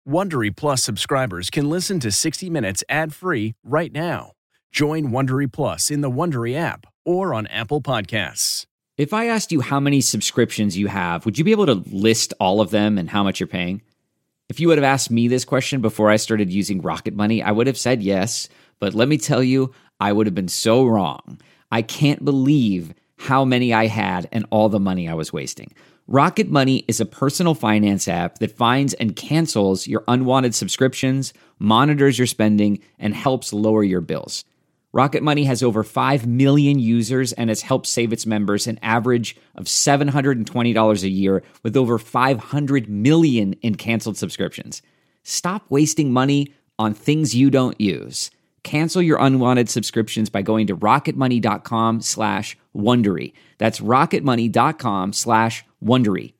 Wondery Plus subscribers can listen to 60 Minutes ad-free right now. Join Wondery Plus in the Wondery app or on Apple Podcasts. If I asked you how many subscriptions you have, would you be able to list all of them and how much you're paying? If you would have asked me this question before I started using Rocket Money, I would have said yes, but let me tell you, I would have been so wrong. I can't believe how many I had and all the money I was wasting. Rocket Money is a personal finance app that finds and cancels your unwanted subscriptions, monitors your spending, and helps lower your bills. Rocket Money has over 5 million users and has helped save its members an average of $720 a year with over 500 million in canceled subscriptions. Stop wasting money on things you don't use. Cancel your unwanted subscriptions by going to rocketmoney.com/Wondery. That's rocketmoney.com/Wondery.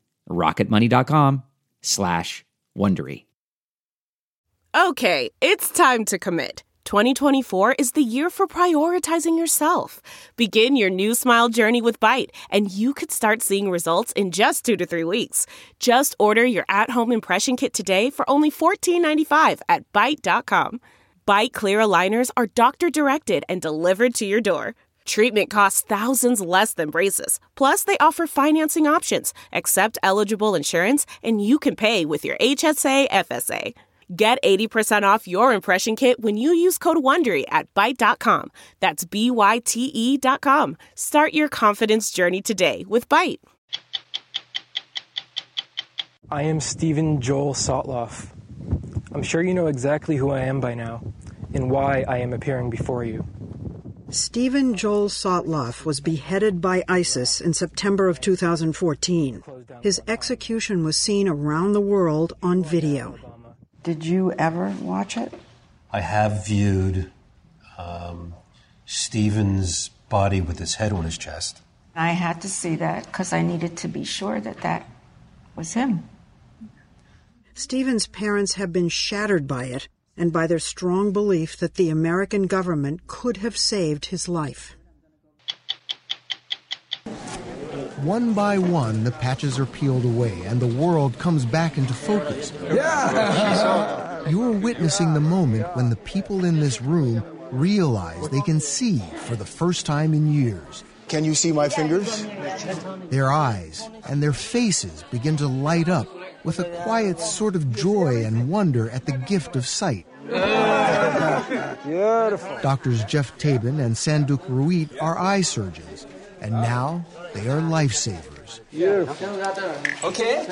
rocketmoney.com/Wondery. Okay, it's time to commit. 2024 is the year for prioritizing yourself. Begin your new smile journey with Byte, and you could start seeing results in just 2 to 3 weeks. Just order your at-home impression kit today for only $14.95 at Byte.com. Byte Clear aligners are doctor-directed and delivered to your door. Treatment costs thousands less than braces. Plus, they offer financing options, accept eligible insurance, and you can pay with your HSA, FSA. Get 80% off your impression kit when you use code WONDERY at Byte.com. That's BYTE.com. Start your confidence journey today with Byte. I am Stephen Joel Sotloff. I'm sure you know exactly who I am by now and why I am appearing before you. Stephen Joel Sotloff was beheaded by ISIS in September of 2014. His execution was seen around the world on video. Did you ever watch it? I have viewed Stephen's body with his head on his chest. I had to see that because I needed to be sure that that was him. Stephen's parents have been shattered by it and by their strong belief that the American government could have saved his life. One by one, the patches are peeled away and the world comes back into focus. Yeah! You're witnessing the moment when the people in this room realize they can see for the first time in years. Can you see my fingers? Their eyes and their faces begin to light up with a quiet sort of joy and wonder at the gift of sight. Beautiful. Doctors Jeff Tabin and Sanduk Ruit are eye surgeons, and now they are lifesavers. Okay.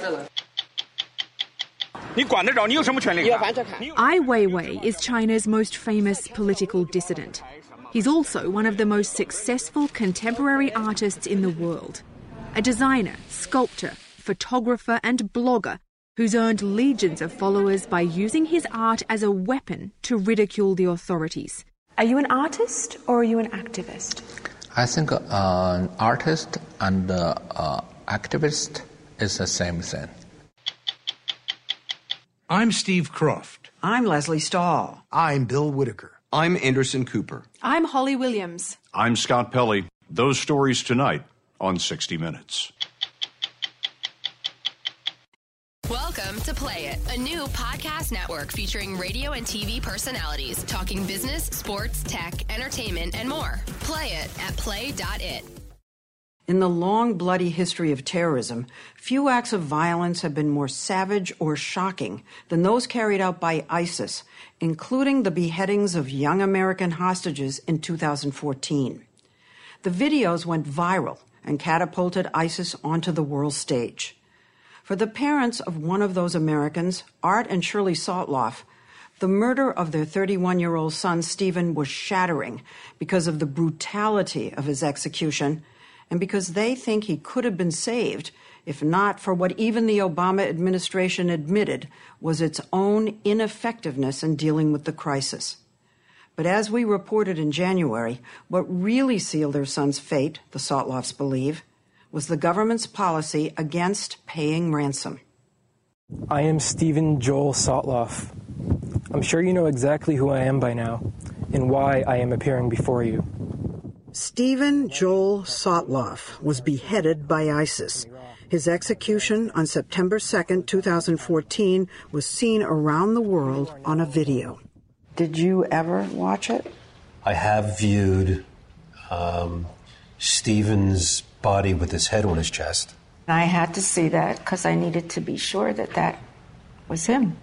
Ai Weiwei is China's most famous political dissident. He's also one of the most successful contemporary artists in the world. A designer, sculptor, photographer and blogger who's earned legions of followers by using his art as a weapon to ridicule the authorities. Are you an artist or are you an activist? I think an artist and activist is the same thing. I'm Steve Croft. I'm Leslie Stahl. I'm Bill Whitaker. I'm Anderson Cooper. I'm Holly Williams. I'm Scott Pelley. Those stories tonight on 60 Minutes. Welcome to Play It, a new podcast network featuring radio and TV personalities talking business, sports, tech, entertainment, and more. Play it at play.it. In the long, bloody history of terrorism, few acts of violence have been more savage or shocking than those carried out by ISIS, including the beheadings of young American hostages in 2014. The videos went viral and catapulted ISIS onto the world stage. For the parents of one of those Americans, Art and Shirley Sotloff, the murder of their 31-year-old son, Stephen, was shattering because of the brutality of his execution and because they think he could have been saved if not for what even the Obama administration admitted was its own ineffectiveness in dealing with the crisis. But as we reported in January, what really sealed their son's fate, the Sotloffs believe, was the government's policy against paying ransom. I am Stephen Joel Sotloff. I'm sure you know exactly who I am by now and why I am appearing before you. Stephen Joel Sotloff was beheaded by ISIS His execution on September 2nd, 2014, was seen around the world on a video. Did you ever watch it? I have viewed Stephen's body with his head on his chest. I had to see that because I needed to be sure that that was him.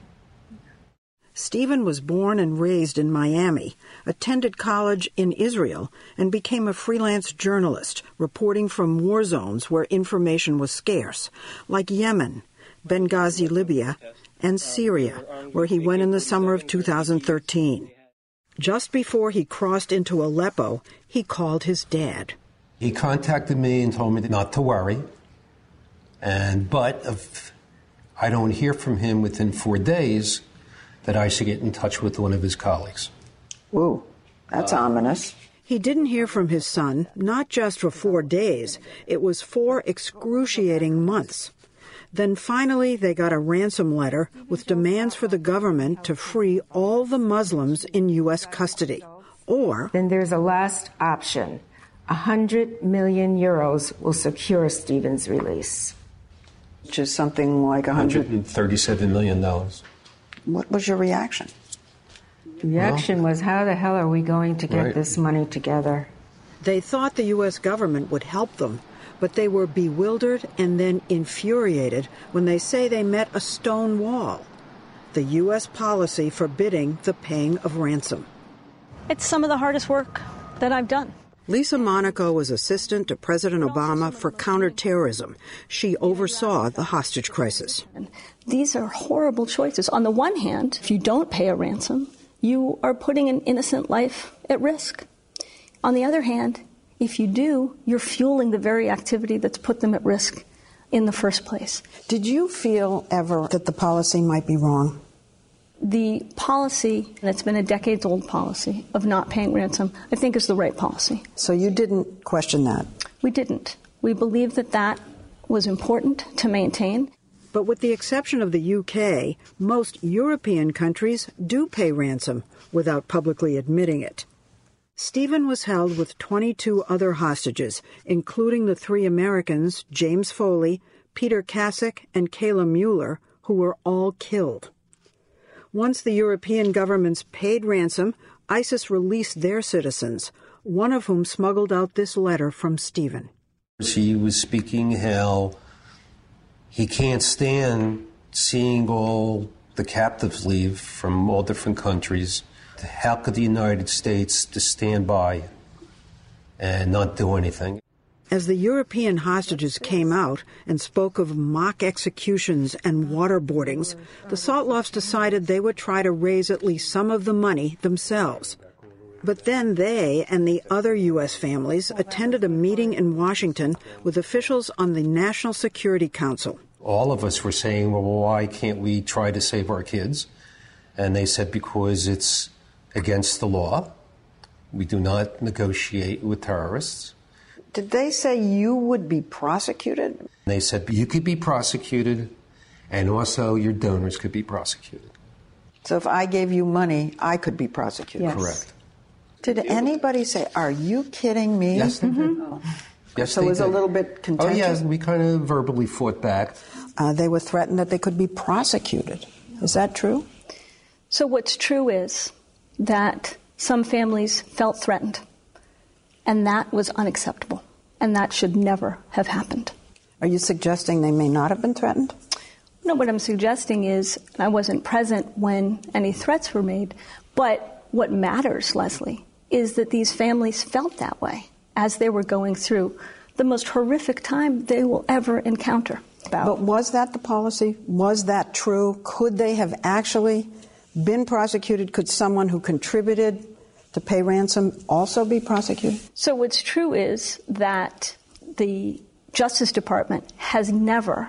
Stephen was born and raised in Miami, attended college in Israel, and became a freelance journalist, reporting from war zones where information was scarce, like Yemen, Benghazi, Libya, and Syria, where he went in the summer of 2013. Just before he crossed into Aleppo, he called his dad. He contacted me and told me not to worry, but if I don't hear from him within 4 days, that I should get in touch with one of his colleagues. Ooh, that's ominous. He didn't hear from his son, not just for 4 days. It was 4 excruciating months. Then finally they got a ransom letter with demands for the government to free all the Muslims in U.S. custody. Or... Then there's a last option. 100 million euros will secure Stephen's release. Which is something like $137 million. What was your reaction? The reaction was, how the hell are we going to get this money together? They thought the U.S. government would help them, but they were bewildered and then infuriated when they say they met a stone wall, the U.S. policy forbidding the paying of ransom. It's some of the hardest work that I've done. Lisa Monaco was assistant to President Obama for counterterrorism. She oversaw the hostage crisis. These are horrible choices. On the one hand, if you don't pay a ransom, you are putting an innocent life at risk. On the other hand, if you do, you're fueling the very activity that's put them at risk in the first place. Did you feel ever that the policy might be wrong? The policy, and it's been a decades-old policy, of not paying ransom, I think is the right policy. So you didn't question that? We didn't. We believed that that was important to maintain. But with the exception of the UK, most European countries do pay ransom without publicly admitting it. Stephen was held with 22 other hostages, including the 3 Americans, James Foley, Peter Kasich, and Kayla Mueller, who were all killed. Once the European governments paid ransom, ISIS released their citizens, one of whom smuggled out this letter from Stephen. He was speaking how he can't stand seeing all the captives leave from all different countries. How could the United States just stand by and not do anything? As the European hostages came out and spoke of mock executions and waterboardings, the Sotlofs decided they would try to raise at least some of the money themselves. But then they and the other U.S. families attended a meeting in Washington with officials on the National Security Council. All of us were saying, well, why can't we try to save our kids? And they said, because it's against the law. We do not negotiate with terrorists. Did they say you would be prosecuted? They said you could be prosecuted, and also your donors could be prosecuted. So if I gave you money, I could be prosecuted? Yes. Correct. Did anybody say, are you kidding me? Yes, they did. Yes, so it was a little bit contentious? Oh, yeah, we kind of verbally fought back. They were threatened that they could be prosecuted. Is that true? So what's true is that some families felt threatened. And that was unacceptable. And that should never have happened. Are you suggesting they may not have been threatened? No, what I'm suggesting is, I wasn't present when any threats were made, but what matters, Leslie, is that these families felt that way as they were going through the most horrific time they will ever encounter. But was that the policy? Was that true? Could they have actually been prosecuted? Could someone who contributed to pay ransom also be prosecuted? So what's true is that the Justice Department has never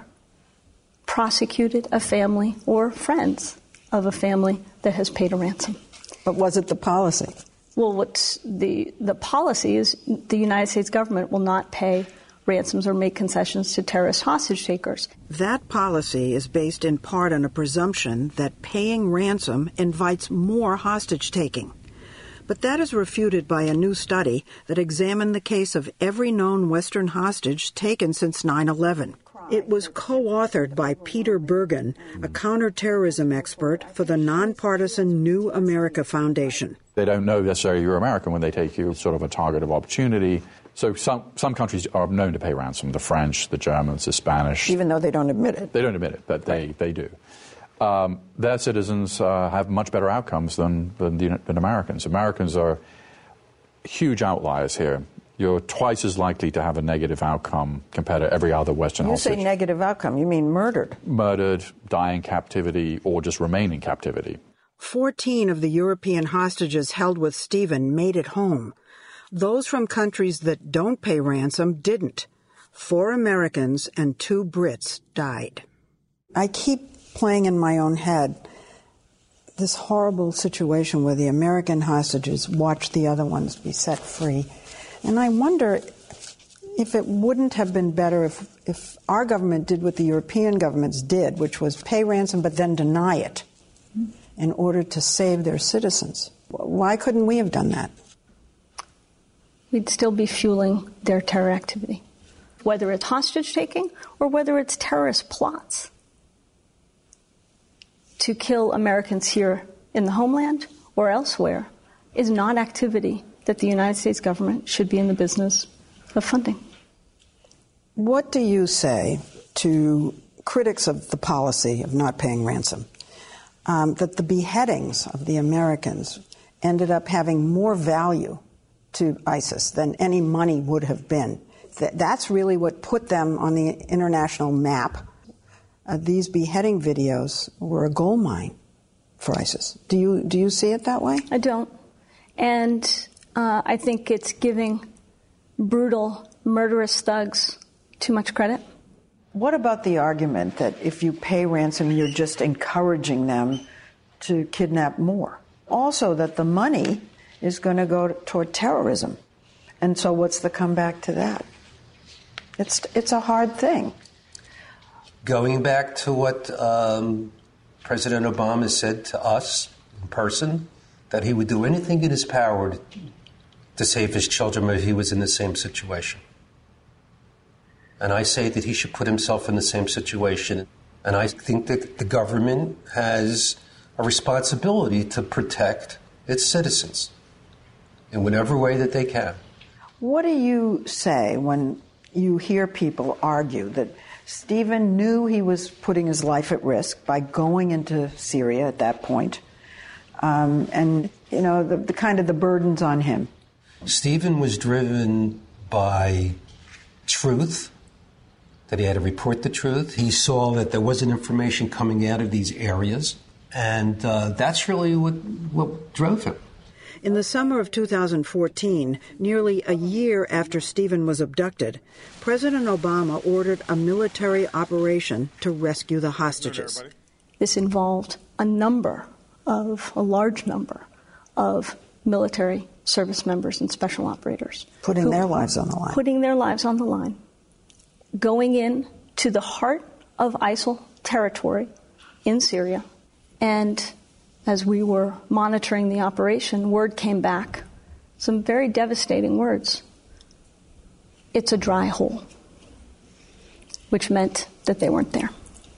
prosecuted a family or friends of a family that has paid a ransom. But was it the policy? Well, what's the policy is the United States government will not pay ransoms or make concessions to terrorist hostage takers. That policy is based in part on a presumption that paying ransom invites more hostage taking. But that is refuted by a new study that examined the case of every known Western hostage taken since 9/11. It was co-authored by Peter Bergen, a counterterrorism expert for the nonpartisan New America Foundation. They don't know necessarily you're American when they take you as sort of a target of opportunity. So some countries are known to pay ransom, the French, the Germans, the Spanish. Even though they don't admit it. They don't admit it, but they do. Their citizens have much better outcomes than Americans. Americans are huge outliers here. You're twice as likely to have a negative outcome compared to every other Western hostage. You say negative outcome, you mean murdered? Murdered, die in captivity, or just remain in captivity. 14 of the European hostages held with Stephen made it home. Those from countries that don't pay ransom didn't. 4 Americans and 2 Brits died. I keep playing in my own head this horrible situation where the American hostages watch the other ones be set free. And I wonder if it wouldn't have been better if our government did what the European governments did, which was pay ransom but then deny it in order to save their citizens. Why couldn't we have done that? We'd still be fueling their terror activity, whether it's hostage-taking or whether it's terrorist plots to kill Americans here in the homeland or elsewhere is not activity that the United States government should be in the business of funding. What do you say to critics of the policy of not paying ransom, that the beheadings of the Americans ended up having more value to ISIS than any money would have been? That's really what put them on the international map. These beheading videos were a gold mine for ISIS. Do you see it that way? I don't. And I think it's giving brutal, murderous thugs too much credit. What about the argument that if you pay ransom, you're just encouraging them to kidnap more? Also, that the money is going to go toward terrorism. And so what's the comeback to that? It's a hard thing. Going back to what President Obama said to us in person, that he would do anything in his power to save his children if he was in the same situation. And I say that he should put himself in the same situation. And I think that the government has a responsibility to protect its citizens in whatever way that they can. What do you say when you hear people argue that Stephen knew he was putting his life at risk by going into Syria at that point, and, you know, the kind of the burdens on him? Stephen was driven by truth, that he had to report the truth. He saw that there wasn't information coming out of these areas, and that's really what drove him. In the summer of 2014, nearly a year after Stephen was abducted, President Obama ordered a military operation to rescue the hostages. This involved a large number of military service members and special operators. Putting their lives on the line. Putting their lives on the line. Going in to the heart of ISIL territory in Syria. And as we were monitoring the operation, word came back, some very devastating words. It's a dry hole, which meant that they weren't there.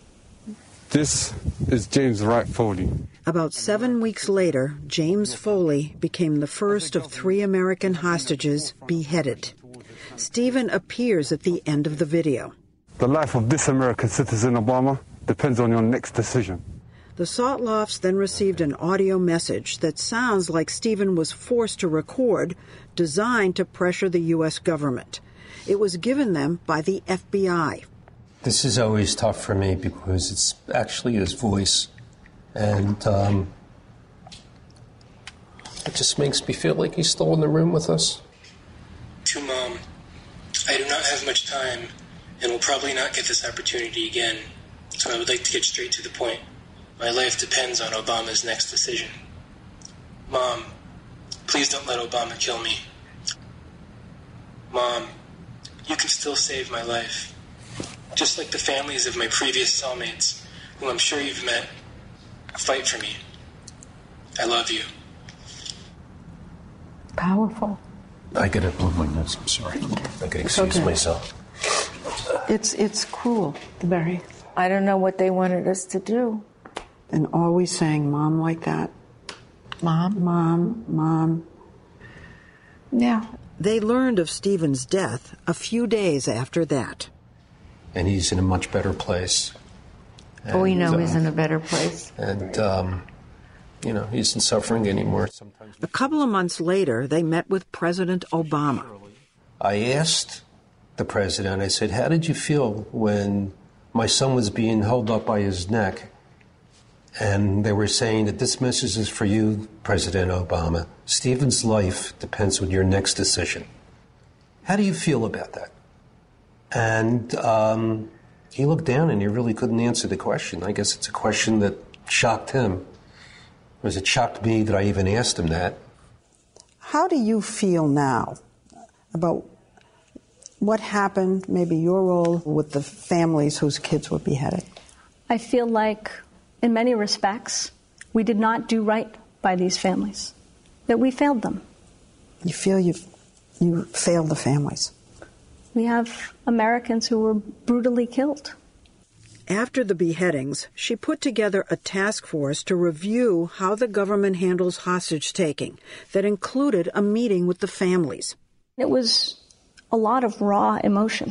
This is James Wright Foley. About 7 weeks later, James Foley became the first of 3 American hostages beheaded. Stephen appears at the end of the video. The life of this American citizen, Obama, depends on your next decision. The Sotlofs then received an audio message that sounds like Stephen was forced to record, designed to pressure the U.S. government. It was given them by the FBI. This is always tough for me because it's actually his voice. And it just makes me feel like he's still in the room with us. To Mom, I do not have much time and will probably not get this opportunity again. So I would like to get straight to the point. My life depends on Obama's next decision. Mom, please don't let Obama kill me. Mom, you can still save my life. Just like the families of my previous cellmates, whom I'm sure you've met. Fight for me. I love you. Powerful. I gotta blow my nose. I'm sorry. I gotta excuse myself. It's cruel. Very. I don't know what they wanted us to do. And always saying mom like that. Mom? Mom. Yeah. They learned of Stephen's death a few days after that. And he's in a much better place. And, we know he's in a better place. And, he isn't suffering anymore. Sometimes a couple of months later, they met with President Obama. I asked the president, I said, how did you feel when my son was being held up by his neck? And they were saying that this message is for you, President Obama. Stephen's life depends on your next decision. How do you feel about that? And he looked down and he really couldn't answer the question. I guess it's a question that shocked him. Whereas it shocked me that I even asked him that. How do you feel now about what happened, maybe your role with the families whose kids were beheaded? I feel like, in many respects, we did not do right by these families, that we failed them. You feel you failed the families? We have Americans who were brutally killed. After the beheadings, she put together a task force to review how the government handles hostage-taking that included a meeting with the families. It was a lot of raw emotion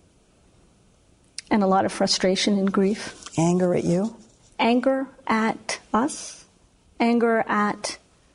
and a lot of frustration and grief. Anger at you? Anger at us. Anger at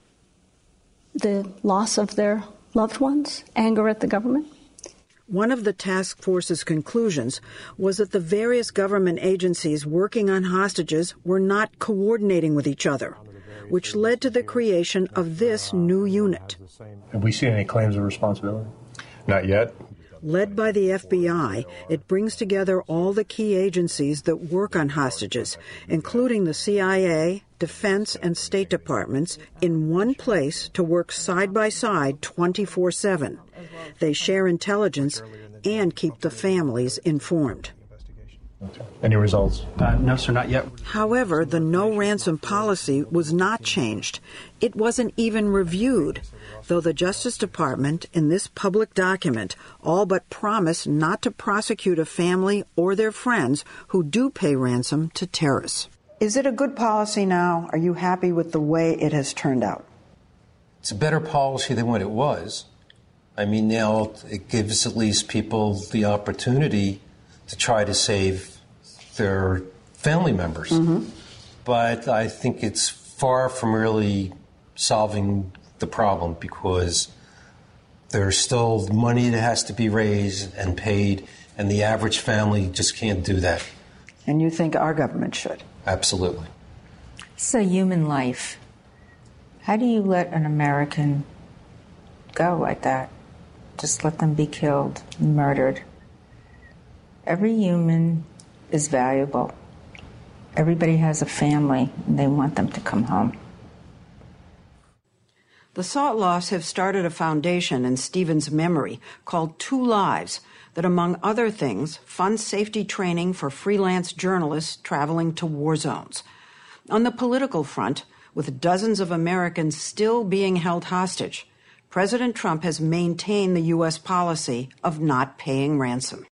the loss of their loved ones. Anger at the government. One of the task force's conclusions was that the various government agencies working on hostages were not coordinating with each other, which led to the creation of this new unit. Have we seen any claims of responsibility? Not yet. Led by the FBI, it brings together all the key agencies that work on hostages, including the CIA, Defense, and State Departments, in one place to work side by side 24/7. They share intelligence and keep the families informed. Any results? No, sir, not yet. However, the no-ransom policy was not changed. It wasn't even reviewed, though the Justice Department, in this public document, all but promised not to prosecute a family or their friends who do pay ransom to terrorists. Is it a good policy now? Are you happy with the way it has turned out? It's a better policy than what it was. I mean, now it gives at least people the opportunity to try to save their family members. Mm-hmm. But I think it's far from really solving the problem, because there's still money that has to be raised and paid, and the average family just can't do that. And you think our government should? Absolutely. It's a human life. How do you let an American go like that? Just let them be killed, murdered. Every human is valuable. Everybody has a family, and they want them to come home. The Sotloffs have started a foundation in Stephen's memory called Two Lives that, among other things, funds safety training for freelance journalists traveling to war zones. On the political front, with dozens of Americans still being held hostage, President Trump has maintained the U.S. policy of not paying ransom.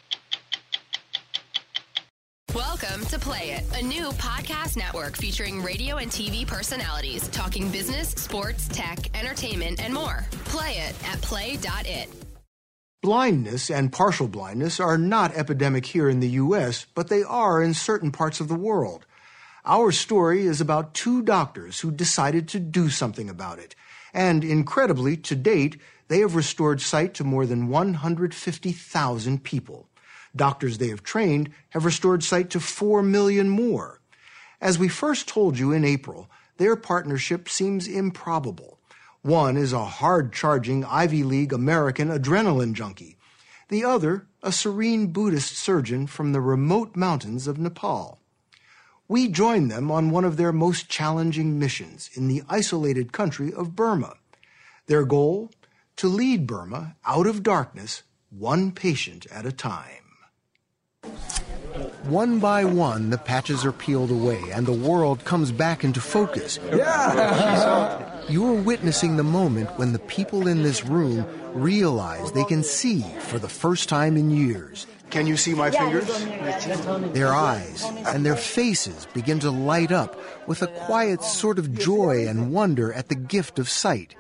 Welcome to Play It, a new podcast network featuring radio and TV personalities talking business, sports, tech, entertainment, and more. Play it at play.it. Blindness and partial blindness are not epidemic here in the U.S., but they are in certain parts of the world. Our story is about two doctors who decided to do something about it. And incredibly, to date, they have restored sight to more than 150,000 people. Doctors they have trained have restored sight to 4 million more. As we first told you in April, their partnership seems improbable. One is a hard-charging Ivy League American adrenaline junkie. The other, a serene Buddhist surgeon from the remote mountains of Nepal. We joined them on one of their most challenging missions in the isolated country of Burma. Their goal? To lead Burma out of darkness, one patient at a time. One by one, the patches are peeled away and the world comes back into focus. Yeah! You're witnessing the moment when the people in this room realize they can see for the first time in years. Can you see my fingers? Their eyes and their faces begin to light up with a quiet sort of joy and wonder at the gift of sight.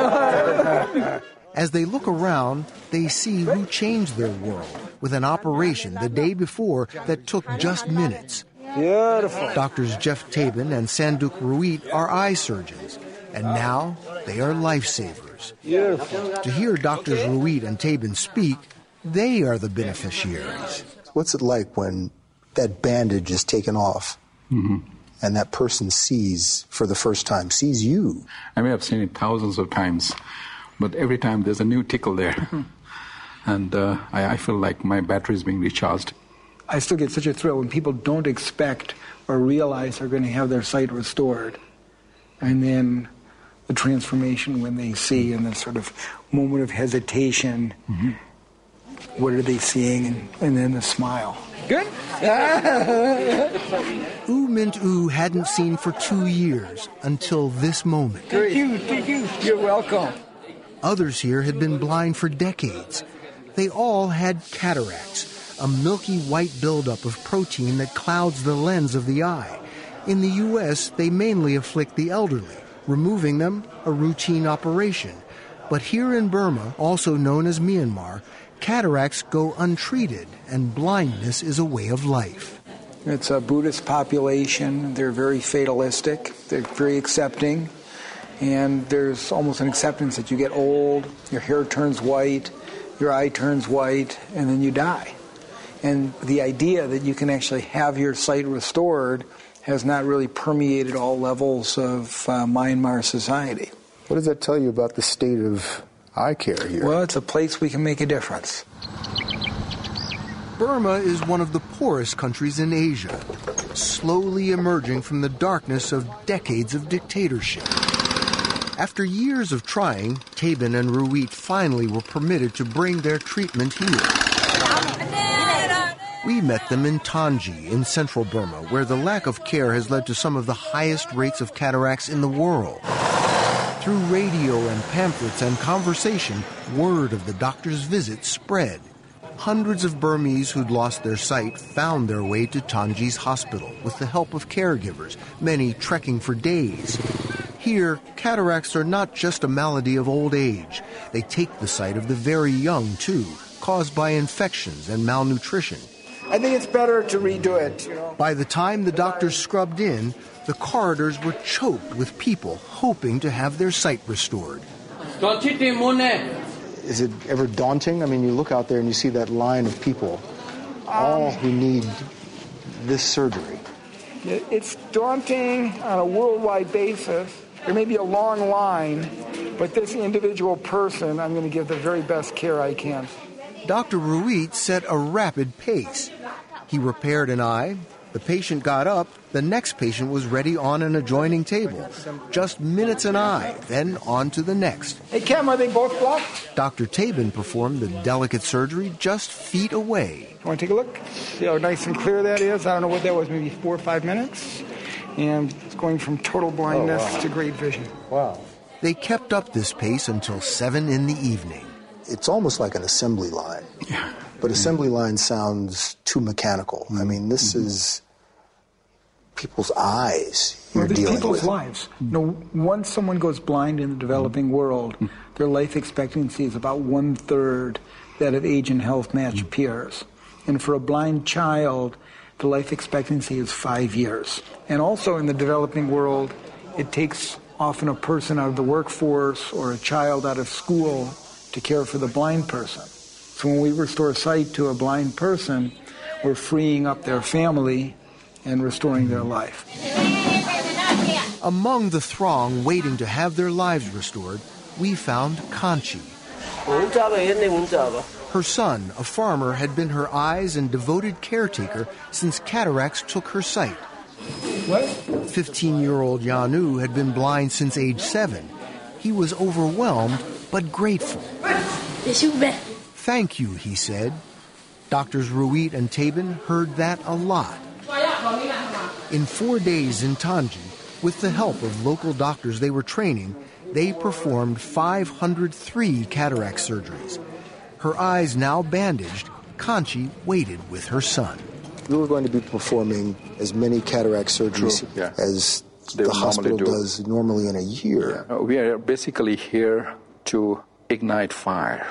As they look around, they see who changed their world with an operation the day before that took just minutes. Beautiful. Doctors Jeff Tabin and Sanduk Ruit are eye surgeons, and now they are lifesavers. Beautiful. To hear Doctors Ruit and Tabin speak, they are the beneficiaries. What's it like when that bandage is taken off and that person sees for the first time, sees you? I may have seen it thousands of times, but every time there's a new tickle there. And I feel like my battery is being recharged. I still get such a thrill when people don't expect or realize they're going to have their sight restored. And then the transformation when they see in this sort of moment of hesitation. What are they seeing? And then the smile. Good? U Mint U hadn't seen for 2 years until this moment. Thank you. You're welcome. Others here had been blind for decades. They all had cataracts, a milky white buildup of protein that clouds the lens of the eye. In the U.S., they mainly afflict the elderly. Removing them, a routine operation. But here in Burma, also known as Myanmar, cataracts go untreated, and blindness is a way of life. It's a Buddhist population. They're very fatalistic. They're very accepting. And there's almost an acceptance that you get old, your hair turns white, your eye turns white, and then you die. And the idea that you can actually have your sight restored has not really permeated all levels of Myanmar society. What does that tell you about the state of eye care here? Well, it's a place we can make a difference. Burma is one of the poorest countries in Asia, slowly emerging from the darkness of decades of dictatorship. After years of trying, Tabin and Ruit finally were permitted to bring their treatment here. We met them in Tanji, in central Burma, where the lack of care has led to some of the highest rates of cataracts in the world. Through radio and pamphlets and conversation, word of the doctor's visit spread. Hundreds of Burmese who'd lost their sight found their way to Tanji's hospital with the help of caregivers, many trekking for days. Here, cataracts are not just a malady of old age. They take the sight of the very young, too, caused by infections and malnutrition. I think it's better to redo it, By the time the doctors scrubbed in, the corridors were choked with people hoping to have their sight restored. Is it ever daunting? I mean, you look out there and you see that line of people, all who need this surgery. It's daunting on a worldwide basis. There may be a long line, but this individual person, I'm going to give the very best care I can. Dr. Ruit set a rapid pace. He repaired an eye. The patient got up. The next patient was ready on an adjoining table. Just minutes an eye, then on to the next. Hey, Kim, are they both blocked? Dr. Tabin performed the delicate surgery just feet away. You want to take a look? See how nice and clear that is? I don't know what that was, maybe 4 or 5 minutes. And it's going from total blindness to great vision. Wow. They kept up this pace until 7 in the evening. It's almost like an assembly line. But assembly line sounds too mechanical. I mean, this is people's eyes you're dealing people's with. lives. Once someone goes blind in the developing world, their life expectancy is about 1/3 that of age and health match peers. And for a blind child, the life expectancy is 5 years. And also in the developing world, it takes often a person out of the workforce or a child out of school to care for the blind person. So when we restore sight to a blind person, we're freeing up their family and restoring their life. Among the throng waiting to have their lives restored, we found Kanchi. Her son, a farmer, had been her eyes and devoted caretaker since cataracts took her sight. 15-year-old Yanu had been blind since age 7. He was overwhelmed but grateful. Thank you, he said. Doctors Ruit and Tabin heard that a lot. In 4 days in Tanji, with the help of local doctors they were training, they performed 503 cataract surgeries. Her eyes now bandaged, Kanchi waited with her son. We were going to be performing as many cataract surgeries as the hospital does normally in a year. We are basically here to ignite fire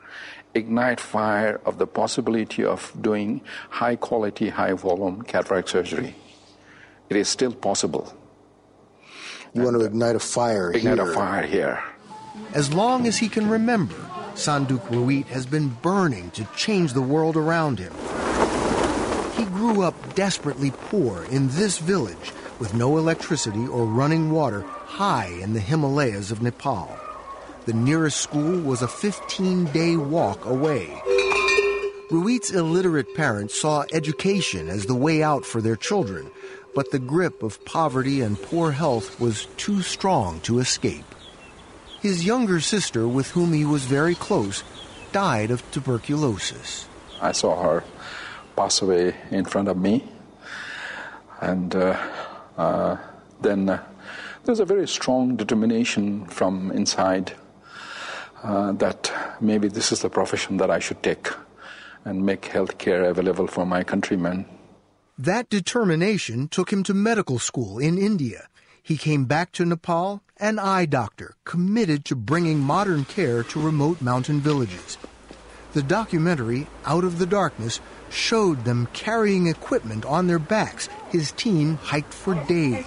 of the possibility of doing high-quality, high-volume cataract surgery. It is still possible. You want to ignite a fire here? Ignite a fire here. As long as he can remember, Sanduk Ruit has been burning to change the world around him. He grew up desperately poor in this village with no electricity or running water high in the Himalayas of Nepal. The nearest school was a 15-day walk away. Ruit's illiterate parents saw education as the way out for their children, but the grip of poverty and poor health was too strong to escape. His younger sister, with whom he was very close, died of tuberculosis. I saw her pass away in front of me, and then there's a very strong determination from inside that maybe this is the profession that I should take and make healthcare available for my countrymen. That determination took him to medical school in India. He came back to Nepal an eye doctor, committed to bringing modern care to remote mountain villages. The documentary, Out of the Darkness, showed them carrying equipment on their backs. His team hiked for days.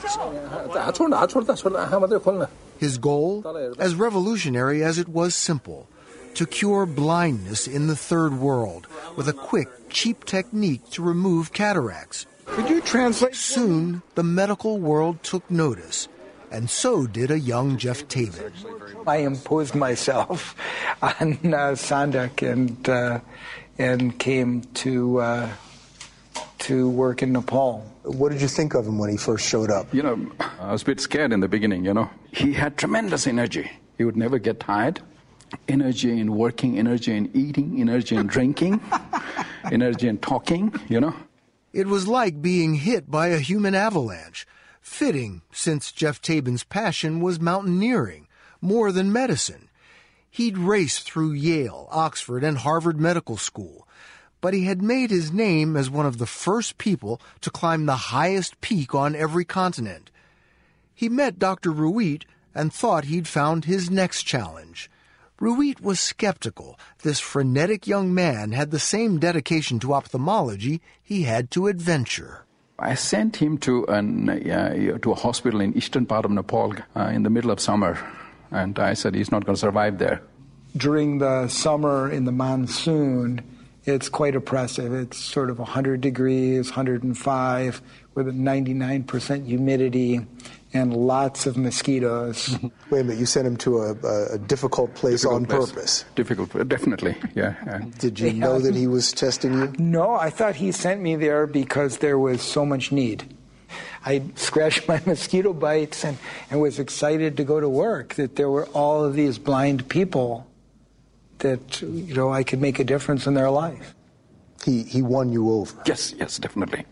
His goal, as revolutionary as it was simple, to cure blindness in the third world with a quick, cheap technique to remove cataracts. Could you translate? Soon, the medical world took notice, and so did a young Jeff Tabin. I imposed myself on Sanduk and came to work in Nepal. What did you think of him when he first showed up? You know, I was a bit scared in the beginning, you know. He had tremendous energy. He would never get tired. Energy in working, energy in eating, energy in drinking, energy in talking, you know. It was like being hit by a human avalanche. Fitting, since Jeff Tabin's passion was mountaineering, more than medicine. He'd raced through Yale, Oxford, and Harvard Medical School, but he had made his name as one of the first people to climb the highest peak on every continent. He met Dr. Ruit and thought he'd found his next challenge. Ruit was skeptical. This frenetic young man had the same dedication to ophthalmology he had to adventure. I sent him to a hospital in eastern part of Nepal in the middle of summer, and I said he's not going to survive there. During the summer in the monsoon, it's quite oppressive. It's sort of 100 degrees, 105, with a 99% humidity and lots of mosquitoes. Wait a minute, you sent him to a difficult place on purpose? Difficult, definitely, yeah. Did you know that he was testing you? No, I thought he sent me there because there was so much need. I scratched my mosquito bites and was excited to go to work, that there were all of these blind people that, you know, I could make a difference in their life. He won you over? Yes, definitely.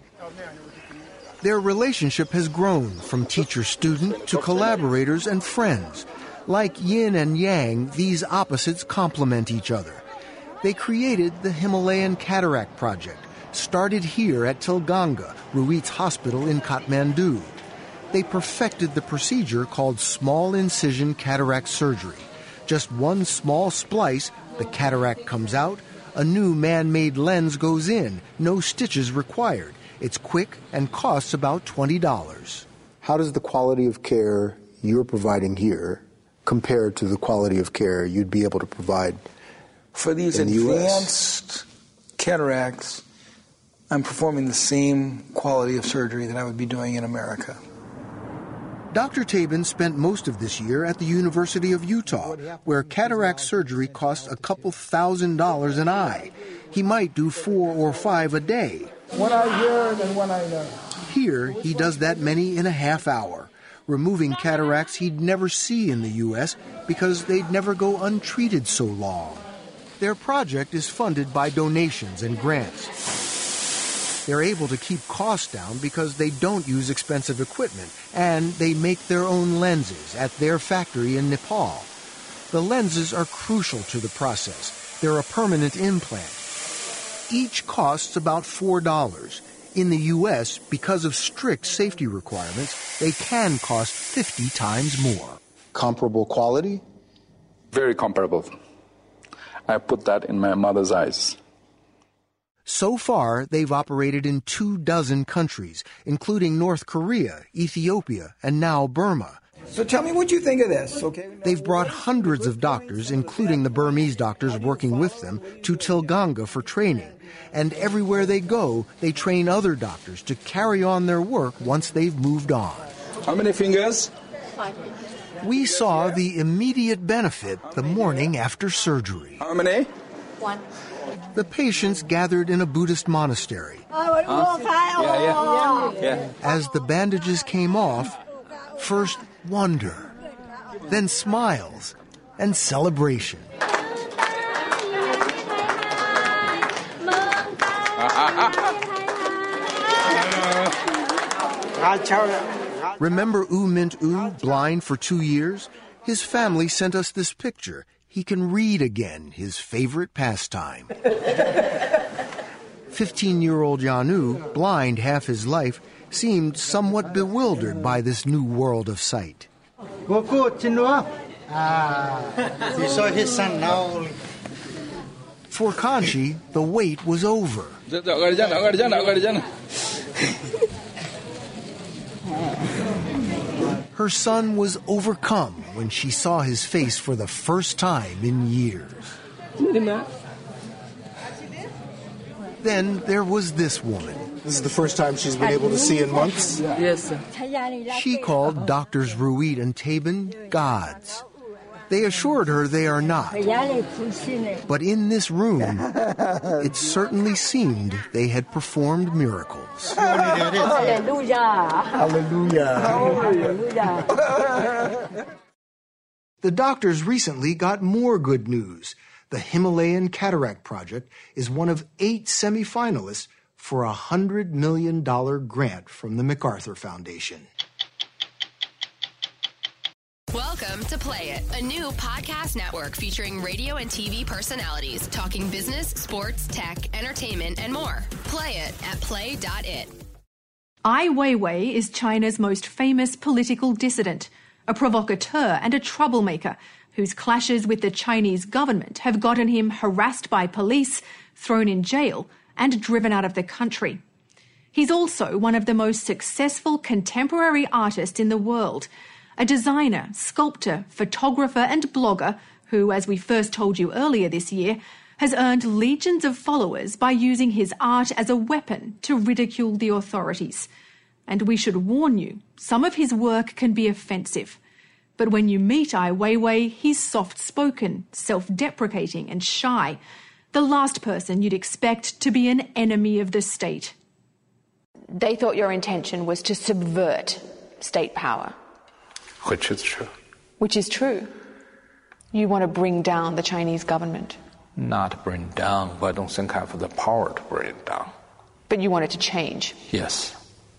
Their relationship has grown from teacher-student to collaborators and friends. Like yin and yang, these opposites complement each other. They created the Himalayan Cataract Project, started here at Tilganga, Ruit's hospital in Kathmandu. They perfected the procedure called small incision cataract surgery. Just one small splice, the cataract comes out, a new man-made lens goes in, no stitches required. It's quick and costs about $20. How does the quality of care you're providing here compare to the quality of care you'd be able to provide for these in the advanced cataracts? I'm performing the same quality of surgery that I would be doing in America. Dr. Tabin spent most of this year at the University of Utah, where cataract surgery costs a couple $1,000s an eye. He might do 4 or 5 a day. One eye here and then one eye there. Here, he does that many in a half hour, removing cataracts he'd never see in the U.S. because they'd never go untreated so long. Their project is funded by donations and grants. They're able to keep costs down because they don't use expensive equipment, and they make their own lenses at their factory in Nepal. The lenses are crucial to the process. They're a permanent implant. Each costs about $4. In the U.S., because of strict safety requirements, they can cost 50 times more. Comparable quality? Very comparable. I put that in my mother's eyes. So far, they've operated in 24 countries, including North Korea, Ethiopia, and now Burma. So tell me what you think of this, okay? They've brought hundreds of doctors, including the Burmese doctors working with them, to Tilganga for training. And everywhere they go, they train other doctors to carry on their work once they've moved on. How many fingers? 5. We saw the immediate benefit the morning after surgery. How many? 1. The patients gathered in a Buddhist monastery. As the bandages came off, first wonder, then smiles and celebration. Remember U Mint U, blind for 2 years? His family sent us this picture. He can read again, his favorite pastime. 15-year-old Yanu, blind half his life, seemed somewhat bewildered by this new world of sight. You saw his son now. For Kanchi, the wait was over. Her son was overcome when she saw his face for the first time in years. Then there was this woman. This is the first time she's been able to see in months? Yes, sir. She called Doctors Ruit and Tabin gods. They assured her they are not. But in this room, it certainly seemed they had performed miracles. Hallelujah. Hallelujah. The doctors recently got more good news. The Himalayan Cataract Project is one of 8 semifinalists for a $100 million grant from the MacArthur Foundation. Welcome to Play It, a new podcast network featuring radio and TV personalities talking business, sports, tech, entertainment, and more. Play it at play.it. Ai Weiwei is China's most famous political dissident, a provocateur and a troublemaker whose clashes with the Chinese government have gotten him harassed by police, thrown in jail, and driven out of the country. He's also one of the most successful contemporary artists in the world, a designer, sculptor, photographer and blogger who, as we first told you earlier this year, has earned legions of followers by using his art as a weapon to ridicule the authorities. And we should warn you, some of his work can be offensive. But when you meet Ai Weiwei, he's soft-spoken, self-deprecating and shy, the last person you'd expect to be an enemy of the state. They thought your intention was to subvert state power. Which is true. Which is true. You want to bring down the Chinese government. Not bring down, but I don't think I have the power to bring it down. But you want it to change. Yes,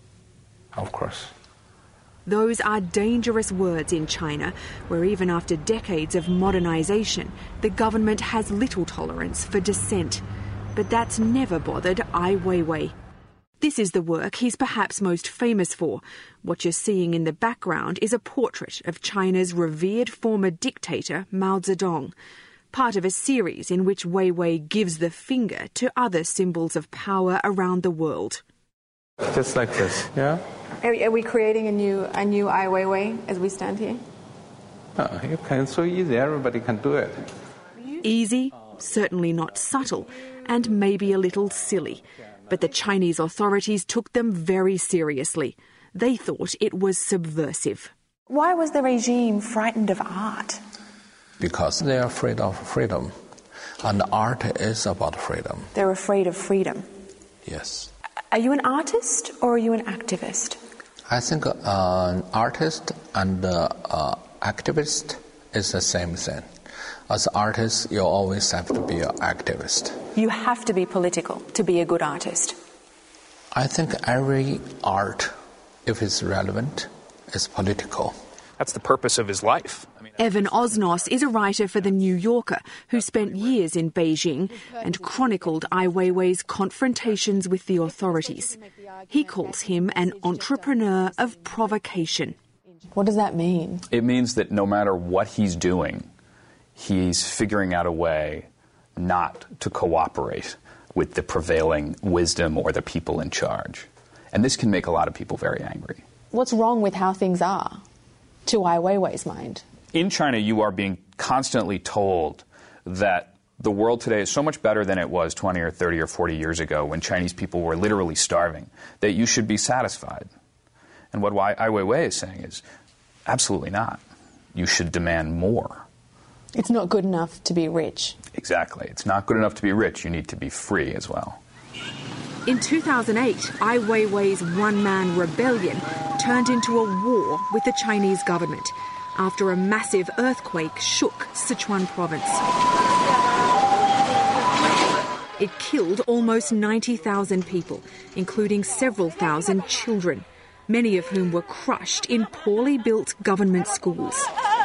of course. Those are dangerous words in China, where even after decades of modernization, the government has little tolerance for dissent. But that's never bothered Ai Weiwei. This is the work he's perhaps most famous for. What you're seeing in the background is a portrait of China's revered former dictator Mao Zedong, part of a series in which Weiwei gives the finger to other symbols of power around the world. Just like this, yeah? Are we creating a new Ai Weiwei as we stand here? You can, so easy, everybody can do it. Easy, certainly not subtle, and maybe a little silly. But the Chinese authorities took them very seriously. They thought it was subversive. Why was the regime frightened of art? Because they're afraid of freedom. And art is about freedom. They're afraid of freedom. Yes. Are you an artist or are you an activist? I think an artist and activist is the same thing. As an artist, you always have to be an activist. You have to be political to be a good artist. I think every art, if it's relevant, is political. That's the purpose of his life. I mean, Evan Osnos is a writer for The New Yorker who spent years in Beijing and chronicled Ai Weiwei's confrontations with the authorities. He calls him an entrepreneur of provocation. What does that mean? It means that no matter what he's doing, he's figuring out a way not to cooperate with the prevailing wisdom or the people in charge. And this can make a lot of people very angry. What's wrong with how things are, to Ai Weiwei's mind? In China, you are being constantly told that the world today is so much better than it was 20 or 30 or 40 years ago when Chinese people were literally starving, that you should be satisfied. And what Ai Weiwei is saying is, absolutely not. You should demand more. It's not good enough to be rich. Exactly. It's not good enough to be rich. You need to be free as well. In 2008, Ai Weiwei's one-man rebellion turned into a war with the Chinese government after a massive earthquake shook Sichuan province. It killed almost 90,000 people, including several thousand children, many of whom were crushed in poorly built government schools.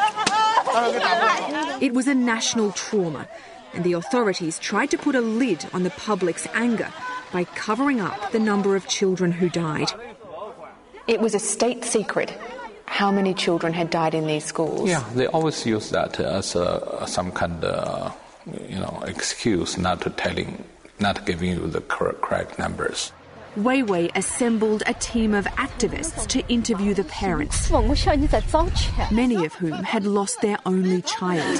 It was a national trauma, and the authorities tried to put a lid on the public's anger by covering up the number of children who died. It was a state secret how many children had died in these schools. Yeah, they always use that as some kind of excuse not giving you the correct numbers. Weiwei assembled a team of activists to interview the parents, many of whom had lost their only child.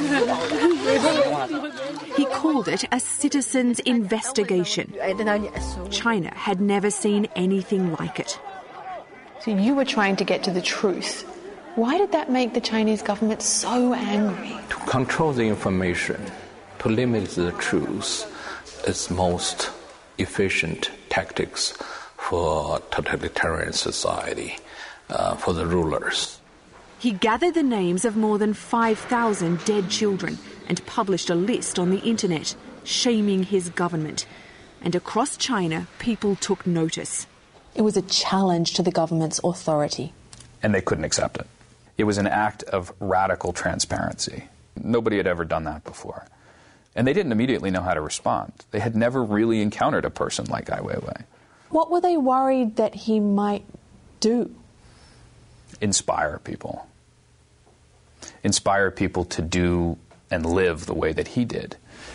He called it a citizen's investigation. China had never seen anything like it. So you were trying to get to the truth. Why did that make the Chinese government so angry? To control the information, to limit the truth, is most efficient tactics for totalitarian society, for the rulers. He gathered the names of more than 5,000 dead children and published a list on the internet, shaming his government. And across China, people took notice. It was a challenge to the government's authority. And they couldn't accept it. It was an act of radical transparency. Nobody had ever done that before. And they didn't immediately know how to respond. They had never really encountered a person like Ai Weiwei. What were they worried that he might do? Inspire people. Inspire people to do and live the way that he did.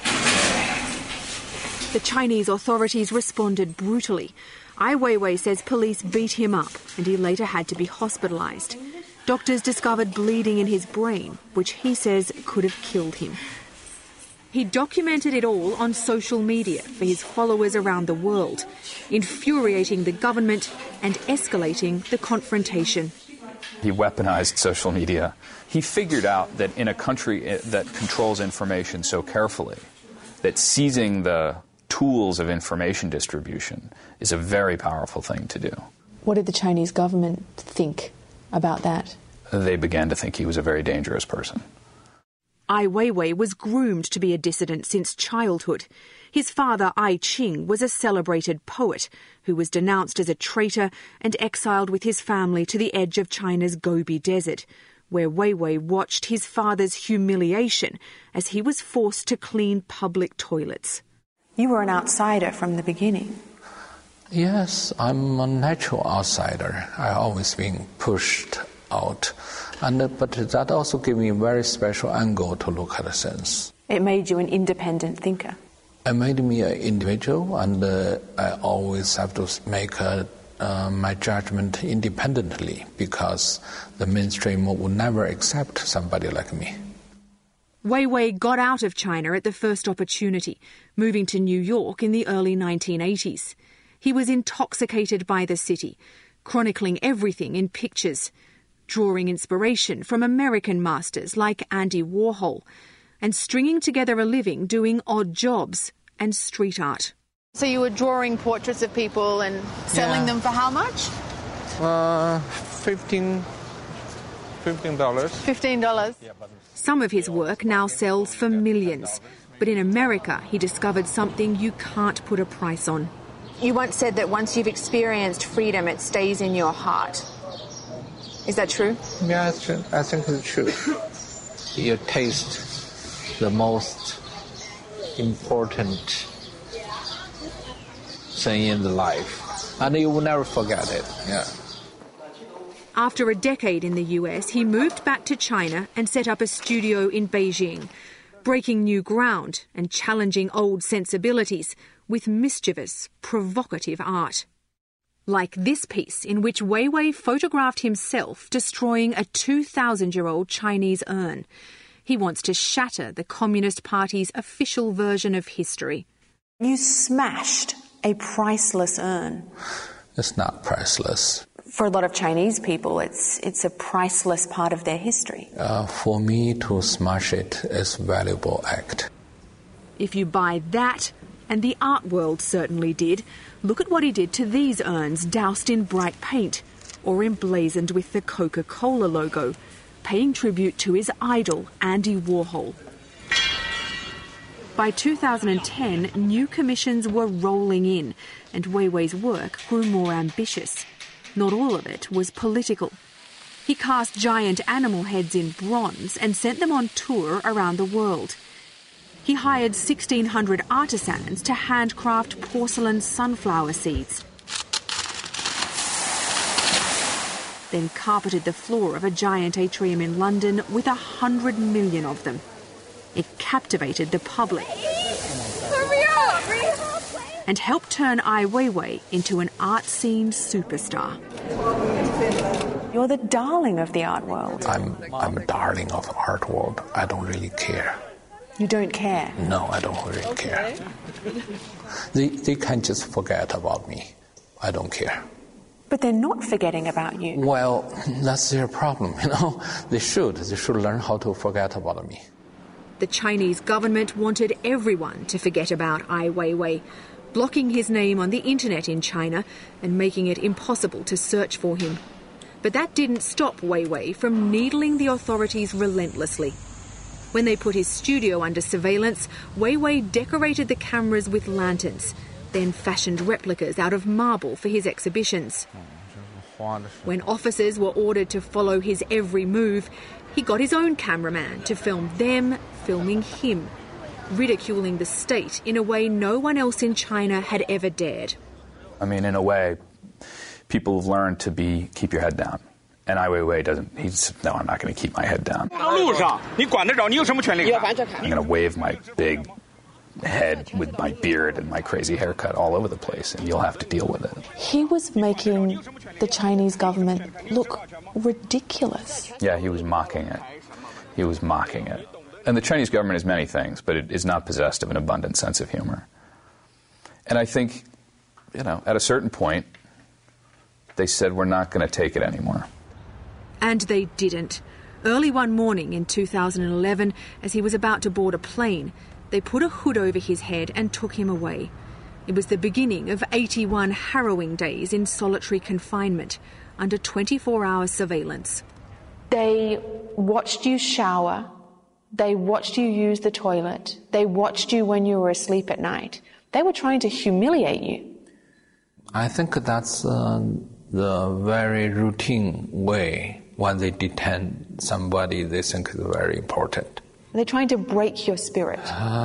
The Chinese authorities responded brutally. Ai Weiwei says police beat him up and he later had to be hospitalized. Doctors discovered bleeding in his brain, which he says could have killed him. He documented it all on social media for his followers around the world, infuriating the government and escalating the confrontation. He weaponized social media. He figured out that in a country that controls information so carefully, that seizing the tools of information distribution is a very powerful thing to do. What did the Chinese government think about that? They began to think he was a very dangerous person. Ai Weiwei was groomed to be a dissident since childhood. His father, Ai Qing, was a celebrated poet who was denounced as a traitor and exiled with his family to the edge of China's Gobi Desert, where Weiwei watched his father's humiliation as he was forced to clean public toilets. You were an outsider from the beginning. Yes, I'm a natural outsider. I've always been pushed out. But that also gave me a very special angle to look at things. It made you an independent thinker. It made me an individual, and I always have to make my judgment independently because the mainstream would never accept somebody like me. Weiwei got out of China at the first opportunity, moving to New York in the early 1980s. He was intoxicated by the city, chronicling everything in pictures, drawing inspiration from American masters like Andy Warhol, and stringing together a living doing odd jobs and street art. So you were drawing portraits of people and selling them for how much? $15. $15? Some of his work now sells for millions, but in America he discovered something you can't put a price on. You once said that once you've experienced freedom, it stays in your heart. Is that true? Yeah, it's true. I think it's true. you taste the most important thing in the life, and you will never forget it. Yeah. After a decade in the US, he moved back to China and set up a studio in Beijing, breaking new ground and challenging old sensibilities with mischievous, provocative art. Like this piece in which Weiwei photographed himself destroying a 2,000-year-old Chinese urn. He wants to shatter the Communist Party's official version of history. You smashed a priceless urn. It's not priceless. For a lot of Chinese people, it's a priceless part of their history. For me to smash it is a valuable act. If you buy that, and the art world certainly did, look at what he did to these urns doused in bright paint or emblazoned with the Coca-Cola logo, paying tribute to his idol, Andy Warhol. By 2010, new commissions were rolling in, and Weiwei's work grew more ambitious. Not all of it was political. He cast giant animal heads in bronze and sent them on tour around the world. He hired 1,600 artisans to handcraft porcelain sunflower seeds, then carpeted the floor of a giant atrium in London with 100 million of them. It captivated the public and helped turn Ai Weiwei into an art scene superstar. You're the darling of the art world. I'm a darling of the art world. I don't really care. You don't care? No, I don't really care. They can just forget about me. I don't care. But they're not forgetting about you. Well, that's their problem, you know. They should learn how to forget about me. The Chinese government wanted everyone to forget about Ai Weiwei, blocking his name on the internet in China and making it impossible to search for him. But that didn't stop Weiwei from needling the authorities relentlessly. When they put his studio under surveillance, Weiwei decorated the cameras with lanterns, then fashioned replicas out of marble for his exhibitions. When officers were ordered to follow his every move, he got his own cameraman to film them filming him, ridiculing the state in a way no one else in China had ever dared. I mean, in a way, people have learned to keep your head down. And Ai Weiwei doesn't. He's, no, I'm not going to keep my head down. I'm going to wave my big head with my beard and my crazy haircut all over the place, and you'll have to deal with it. He was making the Chinese government look ridiculous. Yeah, he was mocking it. He was mocking it. And the Chinese government is many things, but it is not possessed of an abundant sense of humor. And I think, at a certain point, they said, we're not going to take it anymore. And they didn't. Early one morning in 2011, as he was about to board a plane, they put a hood over his head and took him away. It was the beginning of 81 harrowing days in solitary confinement, under 24-hour surveillance. They watched you shower. They watched you use the toilet. They watched you when you were asleep at night. They were trying to humiliate you. I think that's the very routine way when they detain somebody they think is very important. They're trying to break your spirit.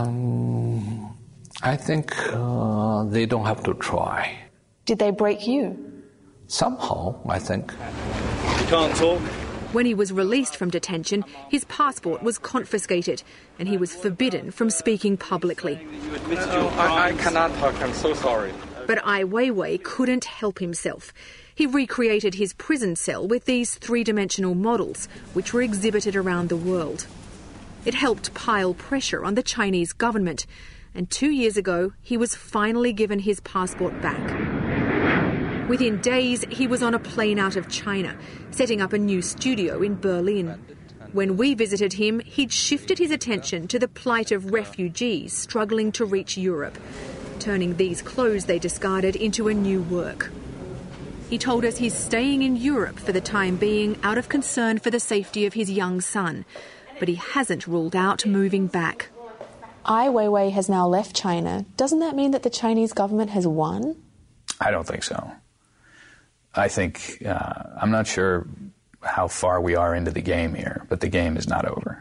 I think they don't have to try. Did they break you? Somehow, I think. You can't talk. When he was released from detention, his passport was confiscated and he was forbidden from speaking publicly. I cannot talk. I'm so sorry. But Ai Weiwei couldn't help himself. He recreated his prison cell with these three-dimensional models, which were exhibited around the world. It helped pile pressure on the Chinese government, and 2 years ago, he was finally given his passport back. Within days, he was on a plane out of China, setting up a new studio in Berlin. When we visited him, he'd shifted his attention to the plight of refugees struggling to reach Europe, turning these clothes they discarded into a new work. He told us he's staying in Europe for the time being out of concern for the safety of his young son, but he hasn't ruled out moving back. Ai Weiwei has now left China. Doesn't that mean that the Chinese government has won? I don't think so. I think, I'm not sure how far we are into the game here, but the game is not over.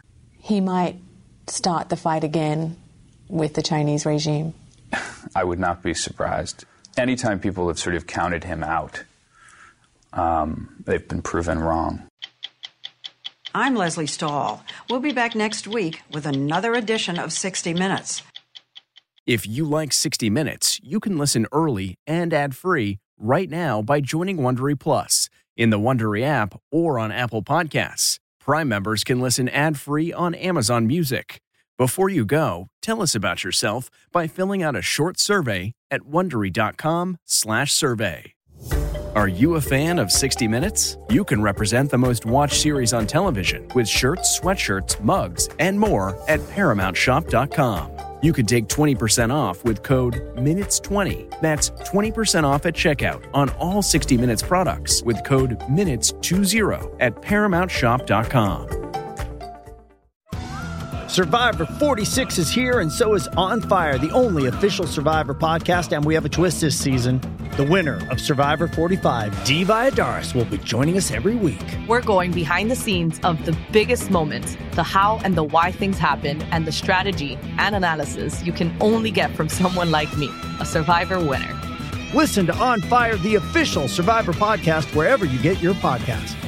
he might start the fight again with the Chinese regime? I would not be surprised. Anytime people have sort of counted him out, they've been proven wrong. I'm Leslie Stahl. We'll be back next week with another edition of 60 Minutes. If you like 60 Minutes, you can listen early and ad-free right now by joining Wondery Plus in the Wondery app or on Apple Podcasts. Prime members can listen ad-free on Amazon Music. Before you go, tell us about yourself by filling out a short survey at Wondery.com/survey. Are you a fan of 60 Minutes? You can represent the most watched series on television with shirts, sweatshirts, mugs, and more at ParamountShop.com. You can take 20% off with code MINUTES20. That's 20% off at checkout on all 60 Minutes products with code MINUTES20 at ParamountShop.com. Survivor 46 is here, and so is On Fire, the only official Survivor podcast, and we have a twist this season. The winner of Survivor 45, Dee Valladares, will be joining us every week. We're going behind the scenes of the biggest moments, the how and the why things happen, and the strategy and analysis you can only get from someone like me, a Survivor winner. Listen to On Fire, the official Survivor podcast, wherever you get your podcasts.